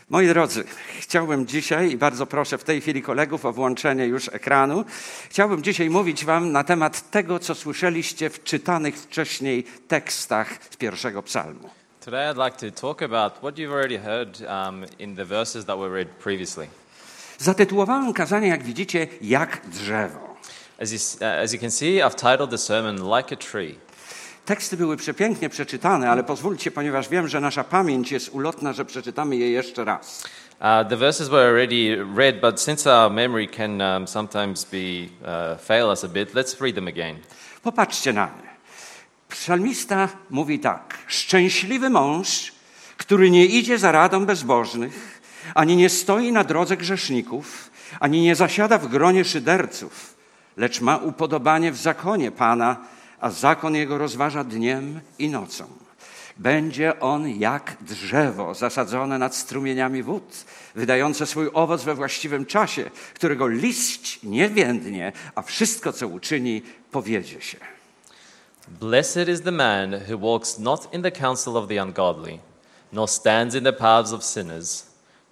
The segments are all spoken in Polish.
Moi drodzy, chciałbym dzisiaj, i bardzo proszę w tej chwili kolegów o włączenie już ekranu, chciałbym dzisiaj mówić wam na temat tego, co słyszeliście w czytanych wcześniej tekstach z pierwszego psalmu. Today I'd like to talk about what you've already heard in the verses that were read previously. Zatytułowałem kazanie, jak widzicie, jak drzewo. As you can see, I've titled the sermon Like a Tree. Teksty były przepięknie przeczytane, ale pozwólcie, ponieważ wiem, że nasza pamięć jest ulotna, że przeczytamy je jeszcze raz. The verses were already read, but since our memory can sometimes fail us a bit, let's read them again. Popatrzcie na nie. Psalmista mówi tak: szczęśliwy mąż, który nie idzie za radą bezbożnych, ani nie stoi na drodze grzeszników, ani nie zasiada w gronie szyderców, lecz ma upodobanie w zakonie Pana, a zakon jego rozważa dniem i nocą. Będzie on jak drzewo zasadzone nad strumieniami wód, wydające swój owoc we właściwym czasie, którego liść nie więdnie, a wszystko, co uczyni, powiedzie się. Blessed is the man who walks not in the counsel of the ungodly, nor stands in the paths of sinners,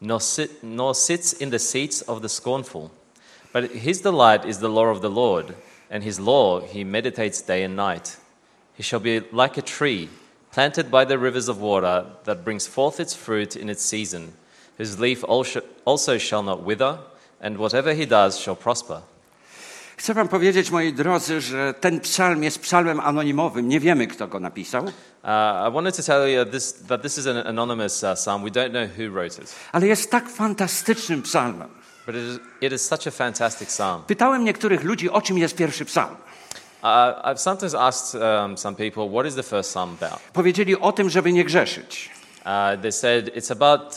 nor sits in the seats of the scornful. But his delight is the law of the Lord, and his law he meditates day and night. He shall be like a tree planted by the rivers of water that brings forth its fruit in its season, whose leaf also shall not wither, and whatever he does shall prosper. Chcę wam powiedzieć, moi drodzy, że ten psalm jest psalmem anonimowym. Nie wiemy, kto go napisał. I wanted to tell you that this is an anonymous psalm. We don't know who wrote it. Ale jest tak fantastycznym psalmem. But it is such a fantastic psalm. Pytałem niektórych ludzi, o czym jest pierwszy psalm. I've sometimes asked some people, what is the first psalm about? Powiedzieli o tym, żeby nie grzeszyć. They said it's about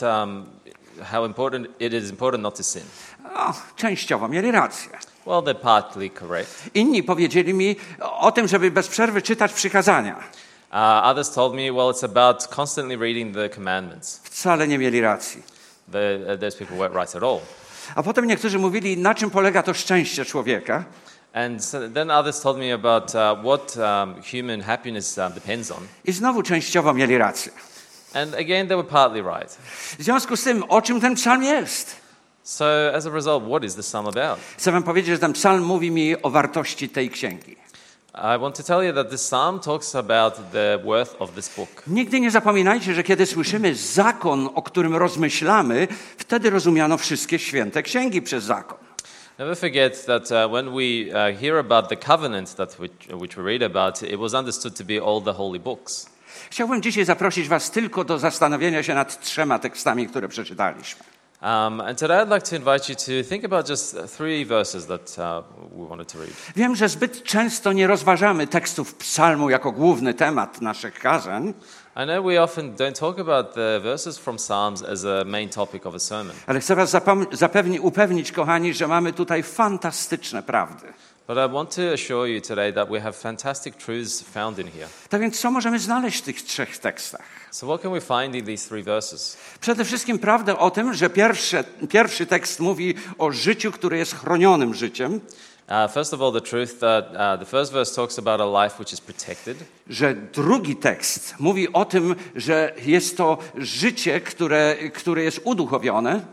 how important it is important not to sin. Częściowo mieli rację. Well, they're partly correct. Inni powiedzieli mi o tym, żeby bez przerwy czytać przykazania. Others told me, well, it's about constantly reading the commandments. Wcale nie mieli racji. Those people weren't right at all. A potem niektórzy mówili, na czym polega to szczęście człowieka. And then others told me about what human happiness depends on. I znowu częściowo mieli rację. And again, they were partly right. W związku z tym, o czym ten psalm jest? So as a result, what is the psalm about? Chcę wam powiedzieć, że ten psalm mówi mi o wartości tej księgi. I want to tell you that this psalm talks about the worth of this book. Nigdy nie zapominajcie, że kiedy słyszymy zakon, o którym rozmyślamy, wtedy rozumiano wszystkie święte księgi przez zakon. Never forget that when we hear about the covenant which we read about, it was understood to be all the holy books. Chciałbym dzisiaj zaprosić was tylko do zastanowienia się nad 3 tekstami, które przeczytaliśmy. And today I'd like to invite you to think about just 3 verses that we wanted to read. Wiem, że zbyt często nie rozważamy tekstów psalmu jako główny temat naszych kazań. I know we often don't talk about the verses from Psalms as a main topic of a sermon. Ale chcę was upewnić, kochani, że mamy tutaj fantastyczne prawdy. But I want to assure you today that we have fantastic truths found in here. Tak więc co możemy znaleźć w tych 3 tekstach? So what can we find in these 3 verses? Przede wszystkim prawdę o tym, że pierwszy tekst mówi o życiu, które jest chronionym życiem. First of all, the truth that the first verse talks about a life which is protected. Że drugi tekst mówi o tym, że jest to życie, które jest uduchowione.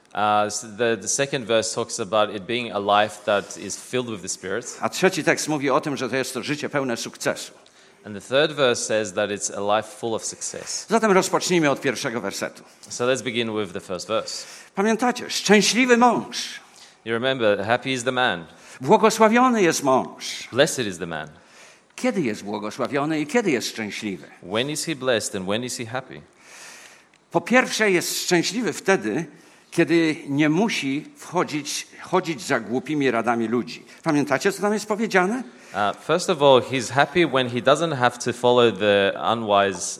The second verse talks about it being a life that is filled with the Spirit. A trzeci tekst mówi o tym, że to jest to życie pełne sukcesu. And the third verse says that it's a life full of success. Zatem rozpocznijmy od pierwszego wersetu. So let's begin with the first verse. Pamiętacie, szczęśliwy mąż. You remember, happy is the man. Błogosławiony jest mąż. Blessed is the man. Kiedy jest błogosławiony i kiedy jest szczęśliwy? When is he blessed and when is he happy? Po pierwsze jest szczęśliwy wtedy, kiedy nie musi chodzić za głupimi radami ludzi. Pamiętacie, co tam jest powiedziane? First of all, he's happy when he doesn't have to follow the unwise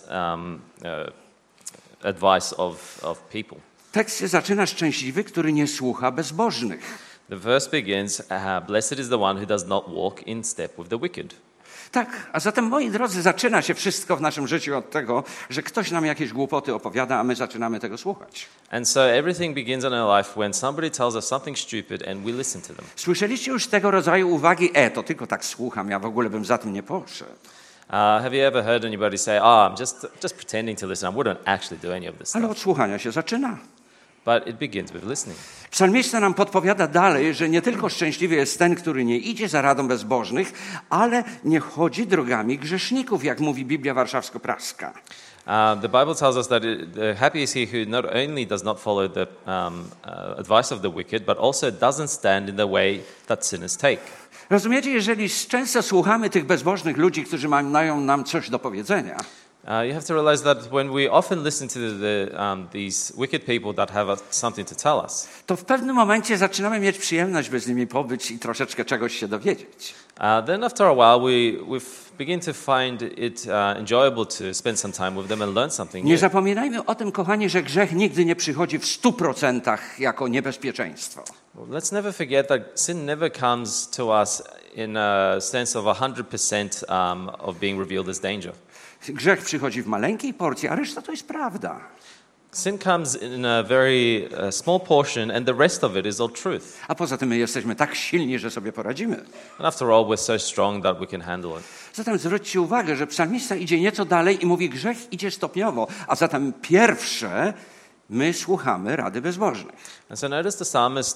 advice of people. Tekst się zaczyna szczęśliwy, który nie słucha bezbożnych. The verse begins, blessed is the one who does not walk in step with the wicked. Tak, a zatem, moi drodzy, zaczyna się wszystko w naszym życiu od tego, że ktoś nam jakieś głupoty opowiada, a my zaczynamy tego słuchać. And so everything begins in our life when somebody tells us something stupid and we listen to them. Słyszeliście już tego rodzaju uwagi? To tylko tak słucham, ja w ogóle bym za tym nie poszedł. Have you ever heard anybody say, I'm just pretending to listen, I wouldn't actually do any of this Ale stuff? od słuchania się zaczyna. but it begins with listening. Psalmista nam podpowiada dalej, że nie tylko szczęśliwy jest ten, który nie idzie za radą bezbożnych, ale nie chodzi drogami grzeszników, jak mówi Biblia Warszawsko-Praska. The Bible tells us that happy is he who not only does not follow the advice of the wicked, but also doesn't stand in the way that sinners take. Rozumiecie, jeżeli często słuchamy tych bezbożnych ludzi, którzy mają nam coś do powiedzenia, You have to realize that when we often listen to these wicked people that have something to tell us, to w pewnym momencie zaczynamy mieć przyjemność, by z nimi pobyć i troszeczkę czegoś się dowiedzieć. then after a while we begin to find it enjoyable to spend some time with them and learn something Nie new. zapominajmy o tym, kochani, że grzech nigdy nie przychodzi w 100% jako niebezpieczeństwo. Let's never forget that sin never comes to us in a sense of 100% of being revealed as danger. Grzech przychodzi w maleńkiej porcji, a reszta to jest prawda. Sin comes in a very small portion, and the rest of it is all truth. A poza tym my jesteśmy tak silni, że sobie poradzimy. And after all, we're so strong that we can handle it. Zatem zwróćcie uwagę, że psalmista idzie nieco dalej i mówi, grzech idzie stopniowo, a zatem pierwsze my słuchamy rady bezbożnych. And so notice the psalmist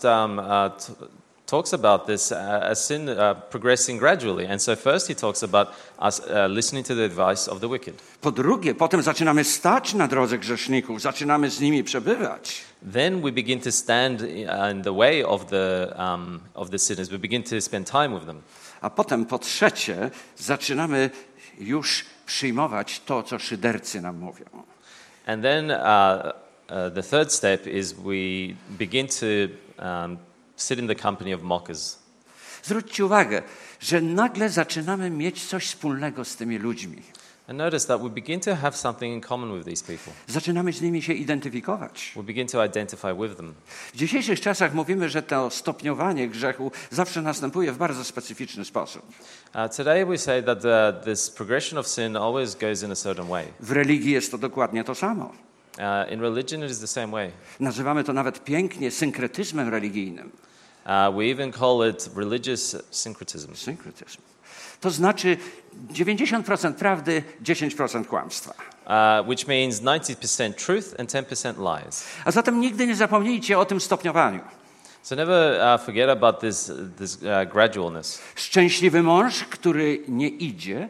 talks about this as sin progressing gradually. And so first he talks about us listening to the advice of the wicked. Po drugie, potem zaczynamy stać na drodze grzeszników, zaczynamy z nimi przebywać. Then we begin to stand in the way of the sinners. We begin to spend time with them. A potem po trzecie zaczynamy już przyjmować to, co szydercy nam mówią. And then the third step is we begin to sit in the company of mockers. Zwróćcie uwagę, że nagle zaczynamy mieć coś wspólnego z tymi ludźmi. And notice that we begin to have something in common with these people. Zaczynamy z nimi się identyfikować. We begin to identify with them. W dzisiejszych czasach mówimy, że to stopniowanie grzechu zawsze następuje w bardzo specyficzny sposób. Today we say that this progression of sin always goes in a certain way. W religii jest to dokładnie to samo. In religion it is the same way. Nazywamy to nawet pięknie synkretyzmem religijnym. We even call it religious syncretism. Synkretyzm. To znaczy 90% prawdy, 10% kłamstwa. Which means 90% truth and 10% lies. A zatem nigdy nie zapomnijcie o tym stopniowaniu. So never forget about this gradualness. Szczęśliwy mąż, który nie idzie,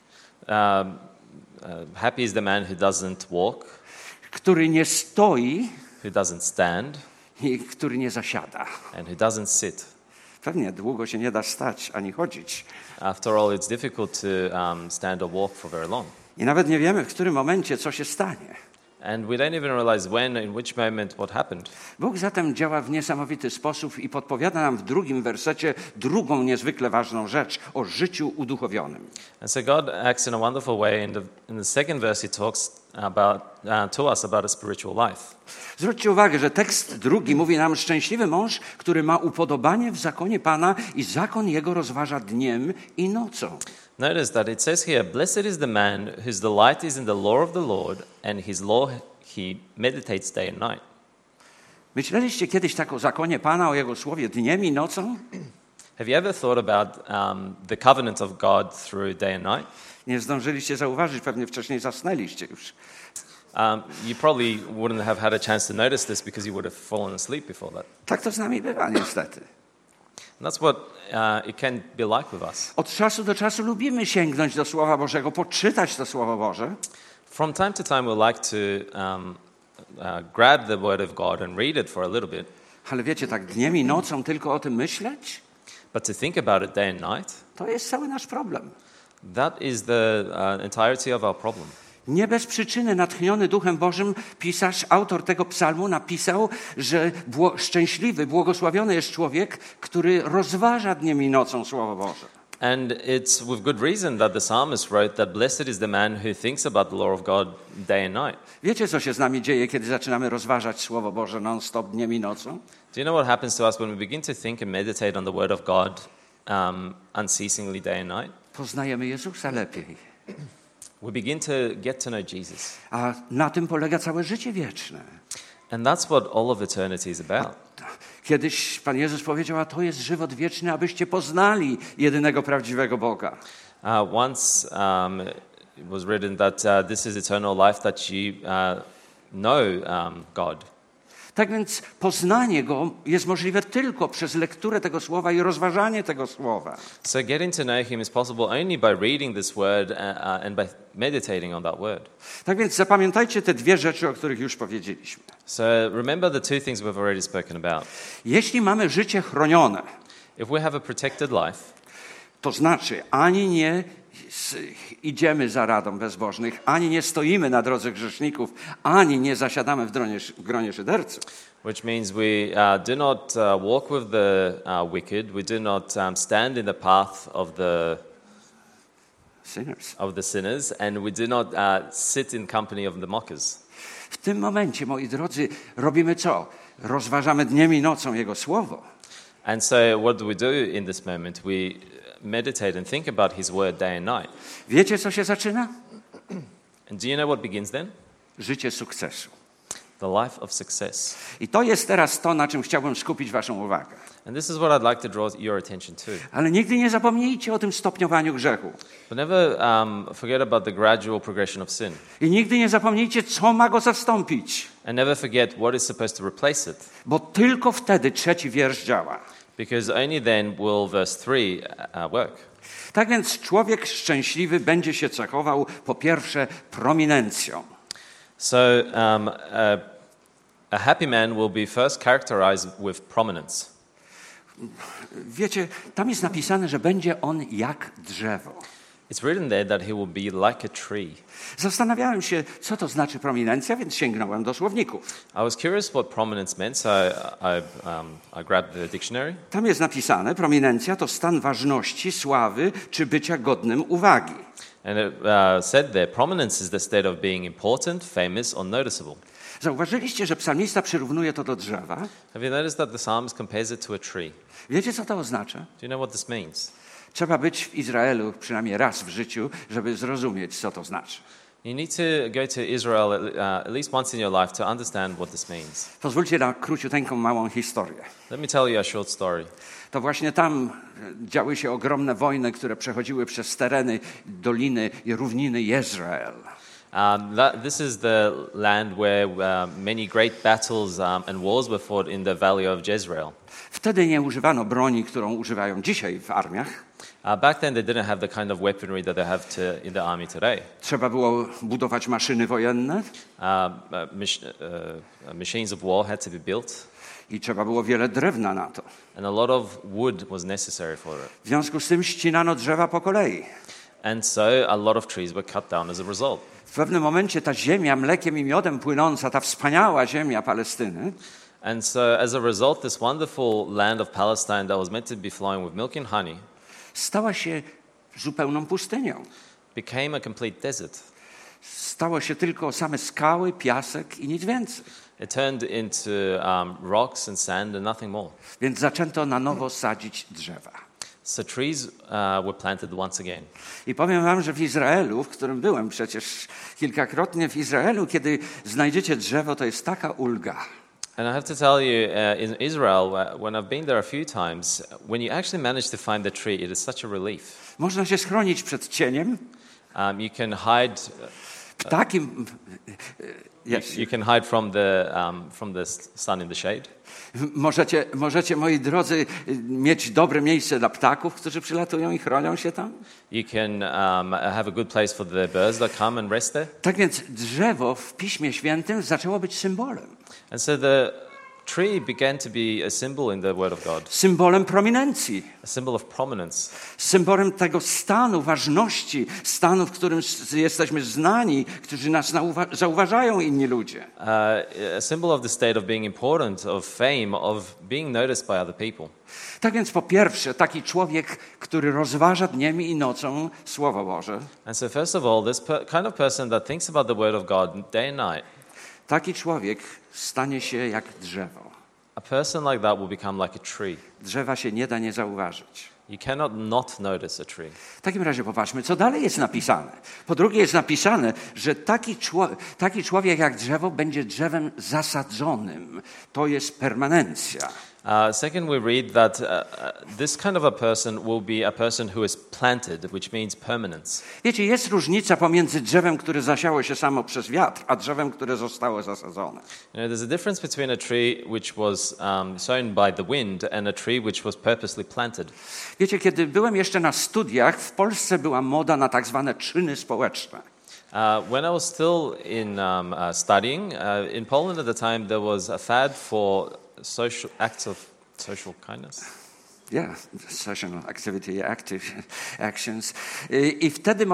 Happy is the man who doesn't walk, który nie stoi who doesn't stand, i który nie zasiada. and who doesn't sit. Pewnie długo się nie da stać ani chodzić. After all, it's difficult to stand or walk for very long. I nawet nie wiemy, w którym momencie co się stanie. And we don't even realize when, in which moment, what happened. Bóg zatem działa w niesamowity sposób i podpowiada nam w drugim wersecie drugą niezwykle ważną rzecz o życiu uduchowionym. And so God acts in a wonderful way. In the second verse, He talks to us about a spiritual life. Zwróćcie uwagę, że tekst drugi mówi nam: szczęśliwy mąż, który ma upodobanie w zakonie Pana i zakon jego rozważa dniem i nocą. Notice that it says here, blessed is the man whose delight is in the law of the Lord, and his law he meditates day and night. Myśleliście kiedyś tak o zakonie Pana, o Jego słowie dniem i nocą? Have you ever thought about the covenant of God through day and night? Nie zdążyliście zauważyć, pewnie wcześniej zasnęliście już. You probably wouldn't have had a chance to notice this because you would have fallen asleep before that. Tak to z nami bywa niestety. And that's what it can be like with us. Od czasu do czasu lubimy sięgnąć do Słowa Bożego, poczytać to Słowo Boże. From time to time, we like to grab the Word of God and read it for a little bit. Ale wiecie, tak dniem i nocą tylko o tym myśleć, But to think about it day and night, to jest cały nasz problem. that is the entirety of our problem. Nie bez przyczyny natchniony Duchem Bożym pisarz, autor tego psalmu napisał, że szczęśliwy, błogosławiony jest człowiek, który rozważa dniem i nocą Słowo Boże. And it's with good reason that the psalmist wrote that blessed is the man who thinks about the law of God day and night. Wiecie, co się z nami dzieje, kiedy zaczynamy rozważać Słowo Boże non-stop dniem i nocą? Do you know what happens to us when we begin to think and meditate on the word of God unceasingly day and night? Poznajemy Jezusa lepiej. We begin to get to know Jesus. A na tym polega całe życie wieczne. And that's what all of eternity is about. Kiedyś Pan Jezus powiedział, a to jest żywot wieczny, abyście poznali jedynego prawdziwego Boga. Once it was written that this is eternal life, that you know God. Tak więc poznanie Go jest możliwe tylko przez lekturę tego Słowa i rozważanie tego Słowa. So getting to know Him is possible only by reading this word and by meditating on that word. Tak więc zapamiętajcie te dwie rzeczy, o których już powiedzieliśmy. So remember the two things we've already spoken about. Jeśli mamy życie chronione, If we have a protected life, to znaczy ani nie idziemy za radą bezbożnych, ani nie stoimy na drodze grzeszników, ani nie zasiadamy w gronie szyderców. which means we do not walk with the wicked, we do not stand in the path of the sinners, and we do not sit in company of the mockers. W tym momencie, moi drodzy, robimy co? Rozważamy dniem i nocą Jego Słowo. And so what do we do in this moment? We meditate and think about His word day and night. Wiecie, co się zaczyna? And do you know what begins then? Życie sukcesu. The life of success. I to jest teraz to, na czym chciałbym skupić waszą uwagę. And this is what I'd like to draw your attention to. Ale nigdy nie zapomnijcie o tym stopniowaniu grzechu. But never forget about the gradual progression of sin. I nigdy nie zapomnijcie, co ma go zastąpić. And never forget what is supposed to replace it. Bo tylko wtedy 3 wiersz działa. Because only then will verse 3 work. Tak więc człowiek szczęśliwy będzie się cechował po pierwsze prominencją. So a happy man will be first characterized with prominence. Wiecie, tam jest napisane, że będzie on jak drzewo. It's written there that he will be like a tree. Zastanawiałem się, co to znaczy prominencja, więc sięgnąłem do słowników. I was curious what prominence meant, so I grabbed the dictionary. Tam jest napisane, prominencja to stan ważności, sławy czy bycia godnym uwagi. And it said there, prominence is the state of being important, famous, or noticeable. Zauważyliście, że psalmista przyrównuje to do drzewa? Have you noticed that the psalmist compares it to a tree? Wiecie, co to oznacza? Do you know what this means? Trzeba być w Izraelu przynajmniej raz w życiu, żeby zrozumieć, co to znaczy. You need to go to Israel at least once in your life to understand what this means. Pozwólcie na króciuteńką, małą historię. Let me tell you a short story. To właśnie tam działy się ogromne wojny, które przechodziły przez tereny, doliny i równiny Jezreel. This is the land where many great battles and wars were fought in the valley of Jezreel. Wtedy nie używano broni, którą używają dzisiaj w armiach. Back then they didn't have the kind of weaponry that they have in the army today. Trzeba było budować maszyny wojenne. Machines of war had to be built. I trzeba było wiele drewna na to. And a lot of wood was necessary for it. W związku z tym ścinano drzewa po kolei. And so a lot of trees were cut down as a result. W pewnym momencie ta ziemia mlekiem i miodem płynąca, ta wspaniała ziemia Palestyny, And so as a result, this wonderful land of Palestine that was meant to be flowing with milk and honey stała się zupełną pustynią. became a complete desert. Stało się tylko same skały, piasek i nic więcej. It turned into rocks and sand and nothing more. Więc zaczęto na nowo sadzić drzewa. So trees were planted once again. I powiem wam, że w Izraelu, w którym byłem przecież kilkakrotnie w Izraelu, kiedy znajdziecie drzewo, to jest taka ulga. And I have to tell you, in Israel, when I've been there a few times, when you actually manage to find the tree, it is such a relief. Można się schronić przed cieniem. You can hide. Ptaki. You can hide from the sun in the shade. Możecie, moi drodzy, mieć dobre miejsce dla ptaków, którzy przylatują i chronią się tam. You can have a good place for the birds that come and rest there. Tak więc drzewo w Piśmie Świętym zaczęło być symbolem. And so the tree began to be a symbol in the Word of God. Symbolem prominencji. A symbol of prominence. Symbolem tego stanu ważności, stanu, w którym jesteśmy znani, którzy nas zauważają inni ludzie. A symbol of the state of being important, of fame, of being noticed by other people. Tak więc po pierwsze, taki człowiek, który rozważa dniem i nocą Słowo Boże. And so first of all, this kind of person that thinks about the Word of God day and night. Taki człowiek stanie się jak drzewo. A person like that will become like a tree. Drzewa się nie da nie zauważyć. You cannot not notice a tree. W takim razie popatrzmy, co dalej jest napisane. Po drugie jest napisane, że taki człowiek jak drzewo będzie drzewem zasadzonym. To jest permanencja. Second, we read that this kind of a person will be a person who is planted, which means permanence. Wiecie, jest różnica pomiędzy drzewem, które zasiało się samo przez wiatr, a drzewem, które zostało zasadzone. There's a difference between a tree which was sown by the wind and a tree which was purposely planted. Wiecie, kiedy byłem jeszcze na studiach, w Polsce była moda na tak zwane czyny społeczne. When I was still in studying in Poland at the time, there was a fad for acts of social kindness. Yeah, social activity, active actions. I wtedy,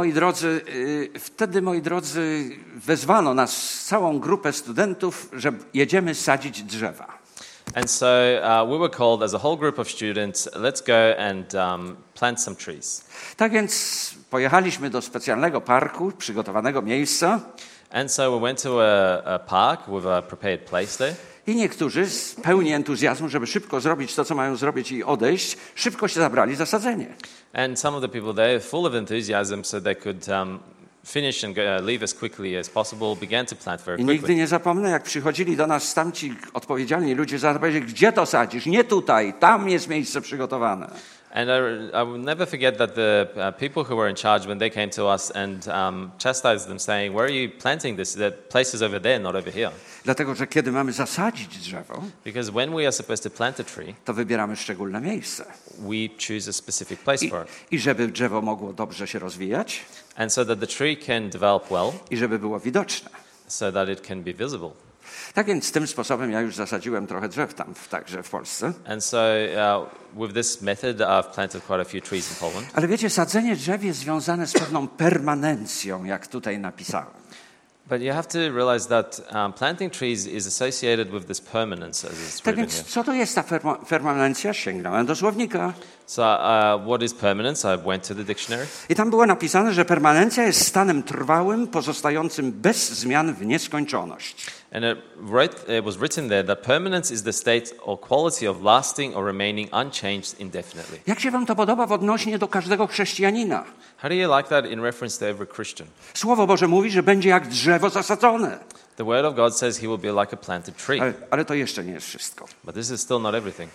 moi drodzy, wezwano nas, całą grupę studentów, że jedziemy sadzić drzewa. And so we were called as a whole group of students, let's go and plant some trees. Tak więc pojechaliśmy do specjalnego parku, przygotowanego miejsca. And so we went to a park with a prepared place there. I niektórzy z pełni entuzjazmu, żeby szybko zrobić to, co mają zrobić i odejść, szybko się zabrali za sadzenie. And some of the people there, full of enthusiasm, so they could finish and leave as quickly as possible, began to plant very I quickly. nigdy nie zapomnę, jak przychodzili do nas tamci odpowiedzialni ludzie, powiedzieli, gdzie to sadzisz? Nie tutaj, tam jest miejsce przygotowane. And I will never forget that the people who were in charge, when they came to us and chastised them, saying, "Where are you planting this? The place is over there, not over here." Dlatego, że kiedy mamy zasadzić drzewo, Because when we are supposed to plant a tree, to wybieramy szczególne miejsce. we choose a specific place for it. I żeby drzewo mogło dobrze się rozwijać, And so that the tree can develop well, i żeby było widoczne. so that it can be visible. Tak więc tym sposobem ja już zasadziłem trochę drzew tam, także w Polsce. And so with this method, I've planted quite a few trees in Poland. Ale wiecie, sadzenie drzew jest związane z pewną permanencją, jak tutaj napisałem. But you have to realize that planting trees is associated with this permanence, as it's Tak written więc here. co to jest ta permanencja? Sięgnąłem do słownika. So what is permanence? I went to the dictionary. I tam było napisane, że permanencja jest stanem trwałym, pozostającym bez zmian w nieskończoność. And it was written there that permanence is the state or quality of lasting or remaining unchanged indefinitely. Jak się wam to podoba w odnośnie do każdego chrześcijanina? How do you like that in reference to every Christian? Słowo Boże mówi, że będzie jak drzewo zasadzone. The word of God says he will be like a planted tree. Ale to jeszcze nie jest wszystko. But this is still not everything.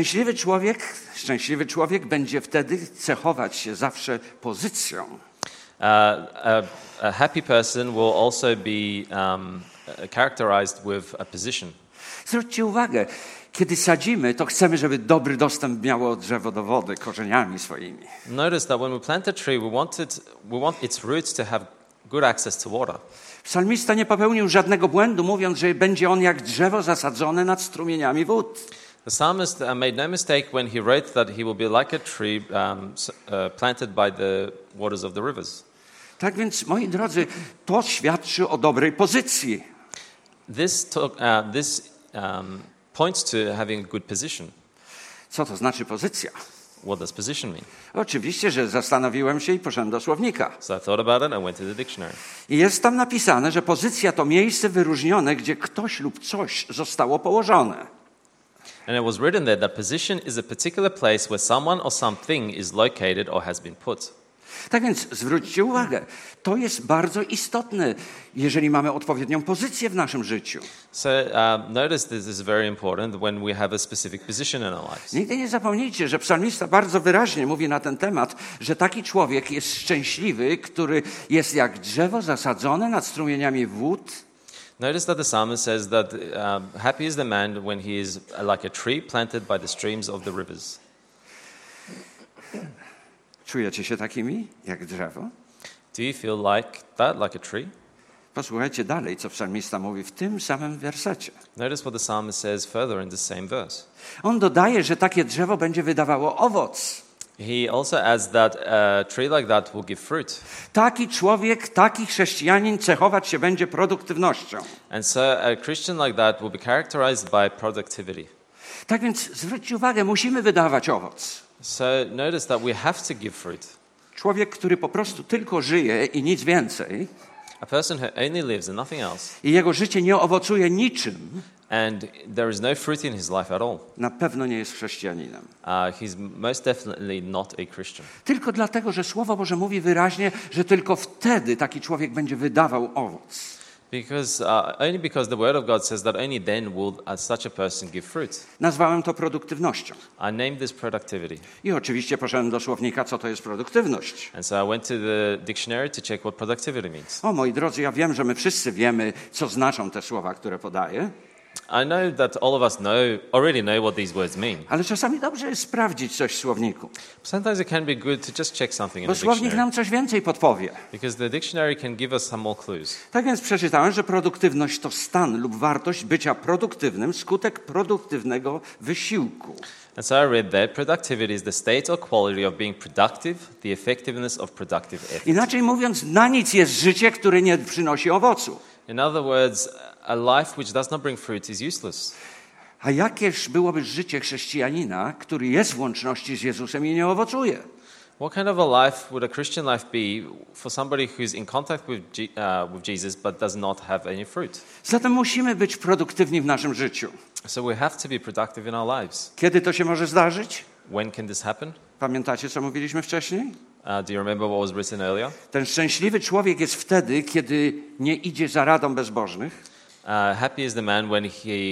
Szczęśliwy człowiek będzie wtedy cechować się zawsze pozycją. A happy person will also be characterized with a position. Zwróćcie uwagę, kiedy sadzimy, to chcemy, żeby dobry dostęp miało drzewo do wody korzeniami swoimi. Notice that when we plant a tree, we want its roots to have good access to water. Psalmista nie popełnił żadnego błędu, mówiąc, że będzie on jak drzewo zasadzone nad strumieniami wód. The psalmist made no mistake when he wrote that he will be like a tree planted by the waters of the rivers. Tak więc, moi drodzy, to świadczy o dobrej pozycji. This points to having a good position. Co to znaczy pozycja? What does position mean? Oczywiście, że zastanowiłem się i poszedłem do słownika. So I thought about it and went to the dictionary. I jest tam napisane, że pozycja to miejsce wyróżnione, gdzie ktoś lub coś zostało położone. And it was written there that position is a particular place where someone or something is located or has been put. Tak więc zwróćcie uwagę, to jest bardzo istotne, jeżeli mamy odpowiednią pozycję w naszym życiu. So notice this is very important when we have a specific position in our lives. Nigdy nie zapomnijcie, że psalmista bardzo wyraźnie mówi na ten temat, że taki człowiek jest szczęśliwy, który jest jak drzewo zasadzone nad strumieniami wód. Notice that the psalmist says that happy is the man when he is like a tree planted by the streams of the rivers. Czujecie się takimi jak drzewo? Do you feel like that, like a tree? Posłuchajcie dalej, co psalmista mówi w tym samym wersecie. Notice what the psalmist says further in the same verse. On dodaje, że takie drzewo będzie wydawało owoc. He also adds that a tree like that will give fruit. Taki człowiek, taki chrześcijanin cechować się będzie produktywnością. And so a Christian like that will be characterized by productivity. Tak więc zwróćcie uwagę, musimy wydawać owoc. So notice that we have to give fruit. Człowiek, który po prostu tylko żyje i nic więcej, A person who only lives and nothing else, i jego życie nie owocuje niczym, And there is no fruit in his life at all. Na pewno nie jest chrześcijaninem. He's most definitely not a Christian. Tylko dlatego, że Słowo Boże mówi wyraźnie, że tylko wtedy taki człowiek będzie wydawał owoc. Only because the Word of God says that only then will such a person give fruit. Nazwałem to produktywnością. I named this productivity. I oczywiście poszedłem do słownika, co to jest produktywność. And so I went to the dictionary to check what productivity means. O, moi drodzy, ja wiem, że my wszyscy wiemy, co znaczą te słowa, które podaję. I know that all of us already know what these words mean. Ale czasami dobrze jest sprawdzić coś w słowniku. Sometimes it can be good to just check something in Bo the słownik dictionary. nam coś więcej podpowie. Because the dictionary can give us some more clues. Tak więc przeczytałem, że produktywność to stan lub wartość bycia produktywnym skutek produktywnego wysiłku. And so I read that productivity is the state or quality of being productive, the effectiveness of productive effort. Inaczej mówiąc, na nic jest życie, które nie przynosi owocu. In other words, a life which does not bring fruit is useless. A jakież byłoby życie chrześcijanina, który jest w łączności z Jezusem i nie owocuje? What kind of a life would a Christian life be for somebody who's in contact with Jesus but does not have any fruit? Zatem musimy być produktywni w naszym życiu. So we have to be productive in our lives. Kiedy to się może zdarzyć? When can this happen? Pamiętacie, co mówiliśmy wcześniej? Do you remember what was written earlier? Ten szczęśliwy człowiek jest wtedy, kiedy nie idzie za radą bezbożnych. Happy is the man when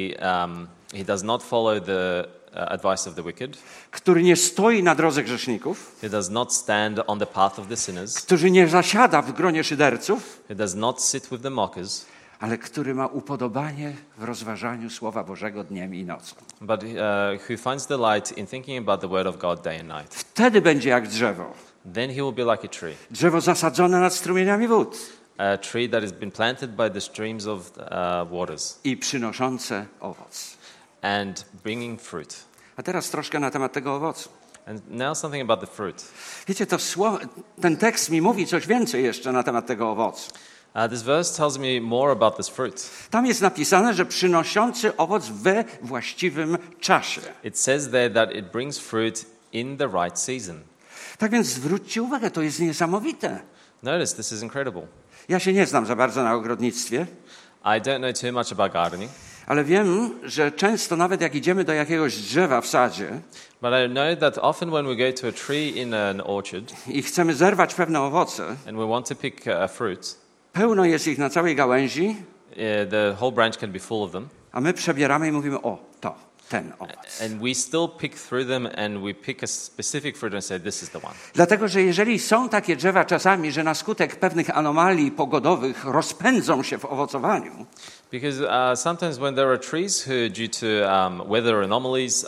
he does not follow the advice of the wicked. Który nie stoi na drodze grzeszników. He does not stand on the path of the sinners. Który nie zasiada w gronie szyderców. He does not sit with the mockers. Ale który ma upodobanie w rozważaniu Słowa Bożego dniem i nocą. But who finds delight in thinking about the word of God day and night. Wtedy będzie jak drzewo. Then he will be like a tree. Drzewo zasadzone nad strumieniami wód. A tree that has been planted by the streams of waters. I przynoszące owoc. And bringing fruit. A teraz troszkę na temat tego owocu. And now something about the fruit. Wiecie, ten tekst mi mówi coś więcej jeszcze na temat tego owocu. This verse tells me more about this fruit. Tam jest napisane, że przynoszący owoc we właściwym czasie. It says there that it brings fruit in the right season. Tak więc zwróćcie uwagę, to jest niesamowite. Notice, this is incredible. Ja się nie znam za bardzo na ogrodnictwie, I don't know too much about gardening, ale wiem, że często nawet jak idziemy do jakiegoś drzewa w sadzie but I know that often when we go to a tree in an orchard i chcemy zerwać pewne owoce, and we want to pick a fruit, pełno jest ich na całej gałęzi, the whole branch can be full of them, a my przebieramy i mówimy, o, ten owoc. and we still pick through them and we pick a specific fruit and say this is the one. Dlatego, że jeżeli są takie drzewa czasami, że na skutek pewnych anomalii pogodowych rozpędzą się w owocowaniu, Because sometimes when there are trees who, due to weather anomalies,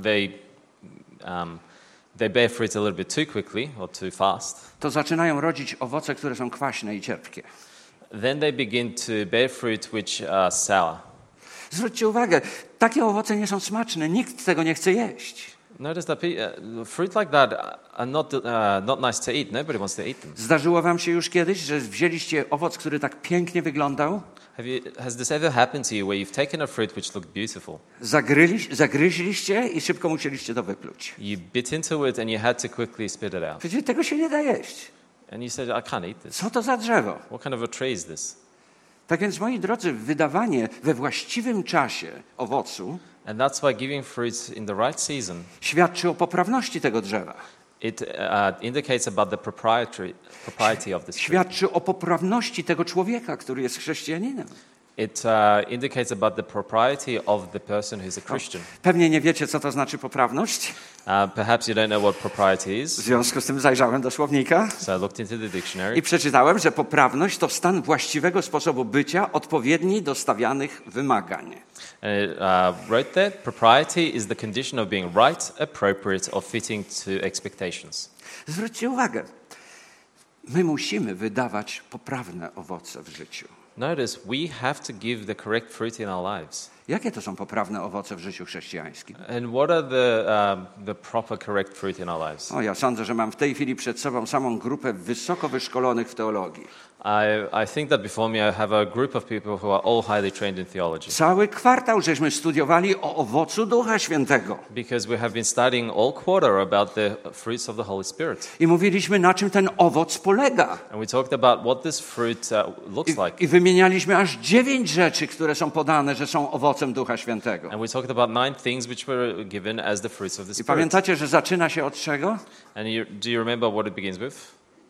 they bear fruit a little bit too quickly or too fast, to zaczynają rodzić owoce, które są kwaśne i cierpkie. then they begin to bear fruit which are sour. Zwróćcie uwagę, takie owoce nie są smaczne, nikt tego nie chce jeść. Notice that fruit like that are not nice to eat. Nobody wants to eat them. Zdarzyło wam się już kiedyś, że wzięliście owoc, który tak pięknie wyglądał, Has this ever happened to you where you've taken a fruit which looked beautiful? zagryźliście i szybko musieliście to wypluć. You bit into it and you had to quickly spit it out. Przecież tego się nie da jeść. And you said, I can't eat this. Co to za drzewo? What kind of a tree is this? Tak więc, moi drodzy, wydawanie we właściwym czasie owocu And that's why giving fruit in the right season, świadczy o poprawności tego drzewa. it indicates about the propriety of this fruit. Świadczy o poprawności tego człowieka, który jest chrześcijaninem. It indicates about the propriety of the person who's a Christian. Pewnie nie wiecie, co to znaczy poprawność. Perhaps you don't know what propriety W is, związku z tym zajrzałem do słownika so I looked into the dictionary. i przeczytałem, że poprawność to stan właściwego sposobu bycia, odpowiedni do stawianych wymagań. And it wrote there, propriety is the condition of being right, appropriate, or fitting to expectations. Zwróćcie uwagę, my musimy wydawać poprawne owoce w życiu. Notice, we have to give the correct fruit in our lives. Jakie to są poprawne owoce w życiu chrześcijańskim? And what are the proper, correct fruit in our lives? Ja sądzę, że mam w tej chwili przed sobą samą grupę wysoko wyszkolonych w teologii. I think that before me I have a group of people who are all highly trained in theology. Cały kwartał żeśmy studiowali o owocu Ducha Świętego. Because we have been studying all quarter about the fruits of the Holy Spirit. I mówiliśmy, na czym ten owoc polega. And we talked about what this fruit looks like. I wymienialiśmy aż 9 rzeczy, które są podane, że są owocem Ducha Świętego. And we talked about 9 things which were given as the fruits of the I Spirit. pamiętacie, że zaczyna się od czego? And do you remember what it begins with?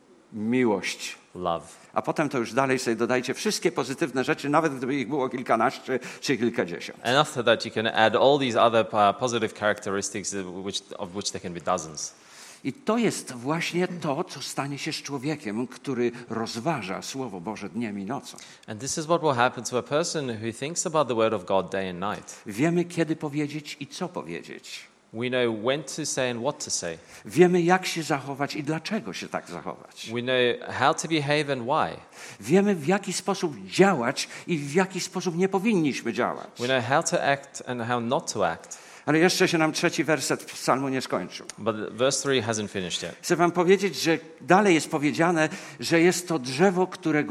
Miłość. Love. A potem to już dalej sobie dodajcie wszystkie pozytywne rzeczy, nawet gdyby ich było kilkanaście czy kilkadziesiąt. And after that you can add all these other positive characteristics of which there can be dozens. I to jest właśnie to, co stanie się z człowiekiem, który rozważa Słowo Boże dniem i nocą. And this is what will happen to a person who thinks about the word of God day and night. Wiemy, kiedy powiedzieć i co powiedzieć. We know when to say and what to say. Wiemy, jak się zachować i dlaczego się tak zachować. We know how to behave and why. Wiemy, w jaki sposób działać i w jaki sposób nie powinniśmy działać. We know how to act and how not to act. Ale jeszcze się nam 3 werset psalmu nie skończył. But verse 3 hasn't finished yet. Chcę wam powiedzieć, że dalej jest powiedziane, że jest to drzewo, którego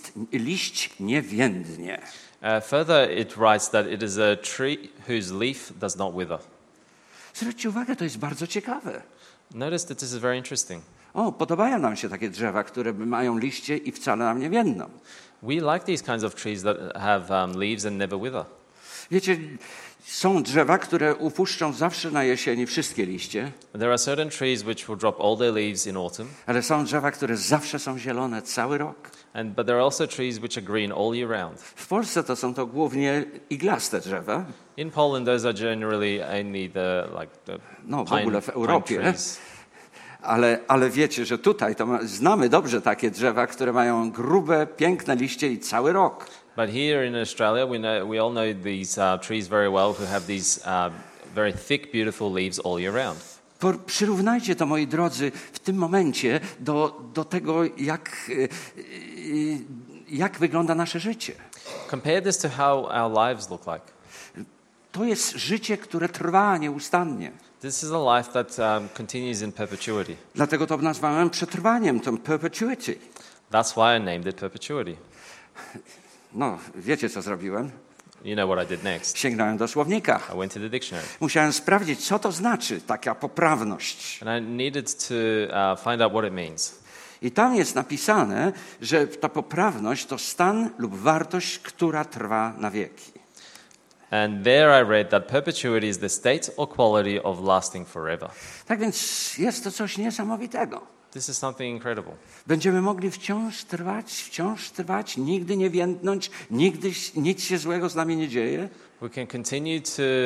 liść nie więdnie. Further it writes that it is a tree whose leaf does not wither. Zwróćcie uwagę, to jest bardzo ciekawe. Notice that this is very interesting. Podobają nam się takie drzewa, które mają liście i wcale nam nie więdną. We like these kinds of trees that have leaves and never wither. Wiecie, są drzewa, które upuszczą zawsze na jesieni wszystkie liście, There are certain trees which will drop all their leaves in autumn, ale są drzewa, które zawsze są zielone cały rok. but there are also trees which are green all year round. W Polsce to są głównie iglaste drzewa. In Poland, those are generally only the W ogóle w pine Europie. trees. Ale wiecie, że tutaj znamy dobrze takie drzewa, które mają grube, piękne liście i cały rok. But here in Australia, we all know these trees very well who have these very thick, beautiful leaves all year round. Przyrównajcie to, moi drodzy, w tym momencie do tego, jak wygląda nasze życie. Compare this to how our lives look like. To jest życie, które trwa nieustannie. This is a life that continues in perpetuity. Dlatego to nazwałem przetrwaniem, tą perpetuity. That's why I named it perpetuity. Wiecie, co zrobiłem? You know what I did next. Sięgnąłem do słownika. I went to the dictionary. Musiałem sprawdzić, co to znaczy taka poprawność. And I needed to find out what it means. I tam jest napisane, że ta poprawność to stan lub wartość, która trwa na wieki. And there I read that perpetuity is the state or quality of lasting forever. Tak więc jest to coś niesamowitego. This is something incredible. Będziemy mogli wciąż trwać, nigdy nie więdnąć, nigdy nic się złego z nami nie dzieje. We can continue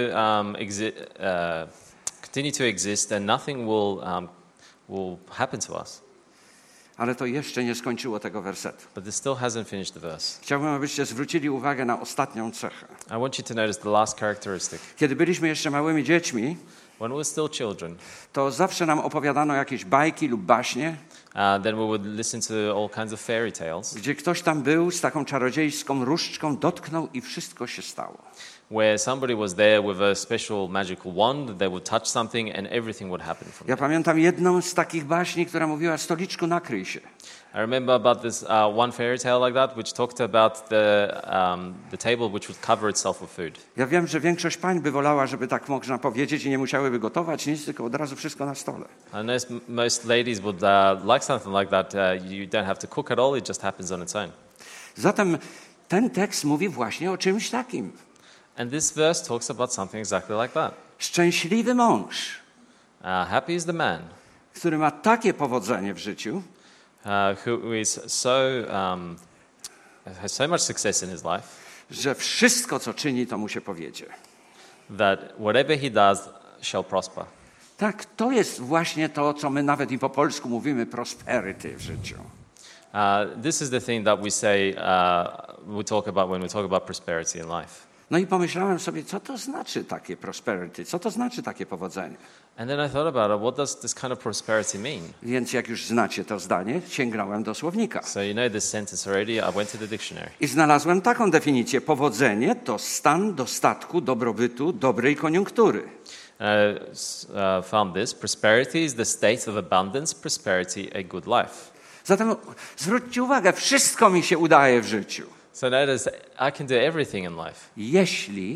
to exist and nothing will happen to us. Ale to jeszcze nie skończyło tego wersetu. But this still hasn't finished the verse. Chciałbym, abyście zwrócili uwagę na ostatnią cechę. I want you to notice the last characteristic. Kiedy byliśmy jeszcze małymi dziećmi, When we were still children, to zawsze nam opowiadano jakieś bajki lub baśnie, then we would listen to all kinds of fairy tales, gdzie ktoś tam był z taką czarodziejską różdżką, dotknął i wszystko się stało. where somebody was there with a special magical wand, they would touch something and everything would happen from Ja there. pamiętam jedną z takich baśni, która mówiła: stoliczku, nakryj się. I remember about this one fairy tale like that, which talked about the table which would cover itself with food. Ja wiem, że większość pań by wolała, żeby tak można powiedzieć i nie musiałyby gotować nic, tylko od razu wszystko na stole. I know most ladies would like something like that. You don't have to cook at all; it just happens on its own. Zatem ten tekst mówi właśnie o czymś takim. And this verse talks about something exactly like that. Szczęśliwy mąż, Happy is the man który ma takie powodzenie w życiu, who is has so much success in his life że wszystko, co czyni, to mu się powiedzie. that whatever he does shall prosper. Tak, to jest właśnie to, co my nawet i po polsku mówimy prosperity w życiu. This is the thing that we say we talk about when we talk about prosperity in life. No i pomyślałem sobie, co to znaczy takie prosperity, co to znaczy takie powodzenie. And then I thought about it. What does this kind of prosperity mean? Więc jak już znacie to zdanie, sięgnąłem do słownika. So you know this sentence already. I went to the dictionary. I znalazłem taką definicję. Powodzenie to stan dostatku, dobrobytu, dobrej koniunktury. Found this. Prosperity is the state of abundance, prosperity, a good life. Zatem zwróćcie uwagę, wszystko mi się udaje w życiu. So notice I can do everything in life. Jeśli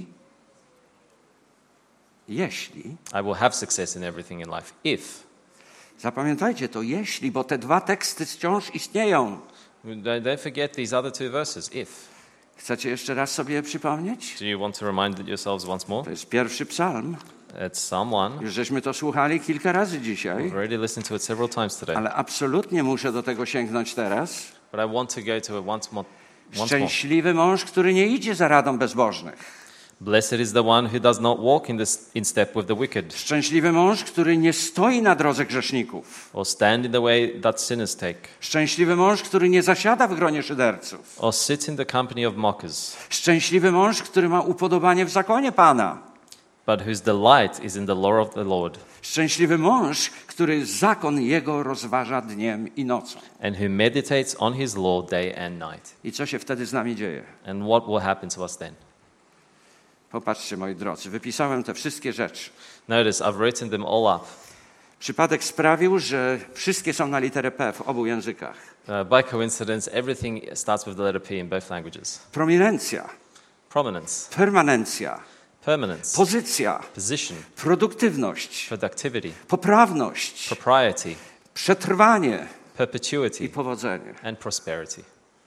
I will have success in everything in life if. Zapamiętajcie to, jeśli, bo te dwa teksty wciąż istnieją. Don't forget these other two verses, if. Chcecie jeszcze raz sobie je przypomnieć? Do you want to remind yourselves once more? To jest pierwszy psalm. It's Psalm 1. Już żeśmy to słuchali kilka razy dzisiaj, We've already listened to it several times today. ale absolutnie muszę do tego sięgnąć teraz. But I want to go to it once more. Szczęśliwy mąż, który nie idzie za radą bezbożnych. Blessed is the one who does not walk in step with the wicked, Szczęśliwy mąż, który nie stoi na drodze grzeszników. or stand in the way that sinners take, Szczęśliwy mąż, który nie zasiada w gronie szyderców. or sit in the company of mockers, Szczęśliwy mąż, który ma upodobanie w zakonie Pana. but whose delight is in the law of the Lord, Szczęśliwy mąż, który zakon jego rozważa dniem i nocą. and who meditates on his law day and night. I co się wtedy z nami dzieje? And what will happen to us then? Popatrzcie, moi drodzy, wypisałem te wszystkie rzeczy. Notice I've written them all up. Przypadek sprawił, że wszystkie są na literę P w obu językach. By coincidence, everything starts with the letter P in both languages. Prominencja, Prominence, permanencja, permanence, pozycja, position, produktywność, productivity, poprawność, propriety, przetrwanie i perpetuity, powodzenie. and prosperity.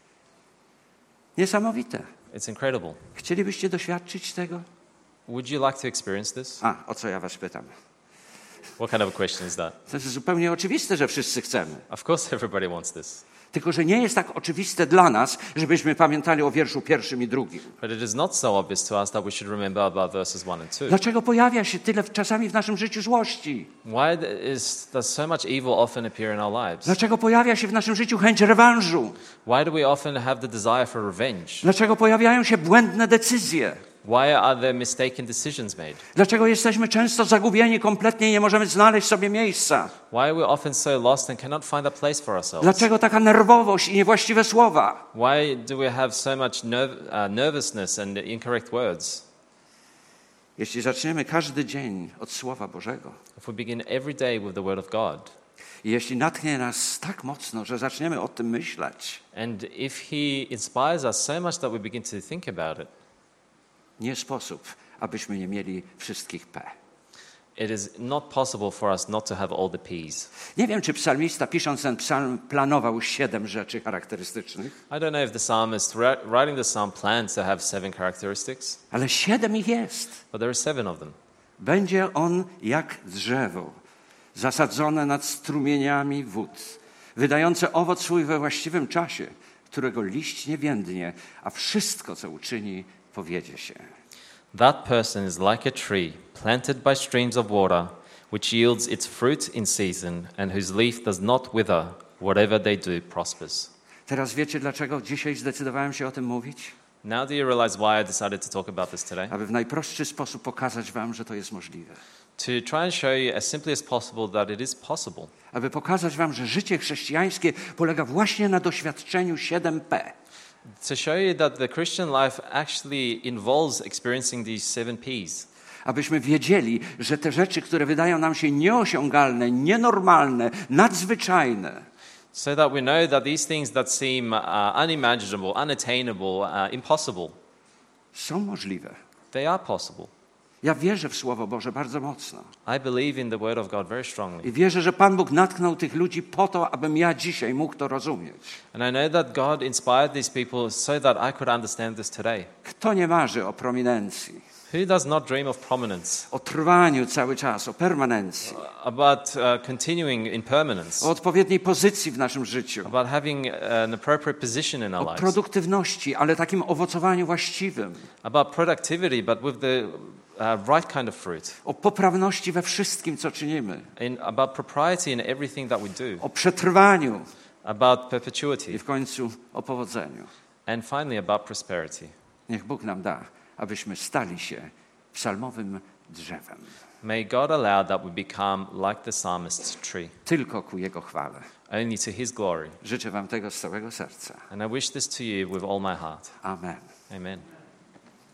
Niesamowite. It's incredible. Chcielibyście doświadczyć tego? Would you like to experience this? O co ja was pytam? What kind of a question is that? To jest zupełnie oczywiste, że wszyscy chcemy. Of course everybody wants this. Tylko, że nie jest tak oczywiste dla nas, żebyśmy pamiętali o wierszu 1 i 2. But it is not so obvious to us that we should remember about verses 1 and 2. Dlaczego pojawia się tyle czasami w naszym życiu złości? Why does so much evil often appear in our lives? Dlaczego pojawia się w naszym życiu chęć rewanżu? Why do we often have the desire for revenge? Dlaczego pojawiają się błędne decyzje? Why are there mistaken decisions made? Dlaczego jesteśmy często zagubieni kompletnie i nie możemy znaleźć sobie miejsca? Why are we often so lost and cannot find a place for ourselves? Dlaczego taka nerwowość i niewłaściwe słowa? Why do we have so much nervousness and incorrect words? Jeśli zaczniemy każdy dzień od Słowa Bożego If we begin every day with the Word of God, i jeśli natchnie nas tak mocno, że zaczniemy o tym myśleć, and if He inspires us so much that we begin to think about it, nie sposób, abyśmy nie mieli wszystkich P. it is not possible for us not to have all the P's. Nie wiem, czy psalmista, pisząc ten psalm, planował 7 rzeczy charakterystycznych, I don't know if the psalmist writing the psalm planned to have 7 characteristics, ale 7 ich jest. but there are 7 of them. Będzie on jak drzewo, zasadzone nad strumieniami wód, wydające owoc swój we właściwym czasie, którego liść nie więdnie, a wszystko, co uczyni, powiedzie się. That person is like a tree planted by streams of water, which yields its fruit in season, and whose leaf does not wither. Whatever they do prospers. Teraz wiecie, dlaczego dzisiaj zdecydowałem się o tym mówić? Now do you realize why I decided to talk about this today? Aby w najprostszy sposób pokazać wam, że to jest możliwe. To try and show you as simply as possible that it is possible. Aby pokazać wam, że życie chrześcijańskie polega właśnie na doświadczeniu 7P. To show you that the Christian life actually involves experiencing these 7 P's. Abyśmy wiedzieli, że te rzeczy, które wydają nam się nieosiągalne, nienormalne, nadzwyczajne, So that we know that these things that seem unimaginable, unattainable, impossible, są możliwe. they are possible. Ja wierzę w Słowo Boże bardzo mocno. I believe in the Word of God very strongly. I wierzę, że Pan Bóg natknął tych ludzi po to, abym ja dzisiaj mógł to rozumieć. And I know that God inspired these people so that I could understand this today. Kto nie marzy o prominencji, Who does not dream of prominence, o trwaniu cały czas, o permanencji, about continuing in permanence, o odpowiedniej pozycji w naszym życiu, about having an appropriate position in our o lives, produktywności, ale takim owocowaniu właściwym, about productivity, but with the right kind of fruit, o poprawności we wszystkim, co czynimy, about propriety in everything that we do, o przetrwaniu about i perpetuity, w końcu o powodzeniu. and finally about prosperity. Niech Bóg nam da, abyśmy stali się psalmowym drzewem. May God allow that we become like the psalmist's tree, Tylko ku Jego chwale. only to His glory. Życzę wam tego z całego serca. And I wish this to you with all my heart. Amen. Amen.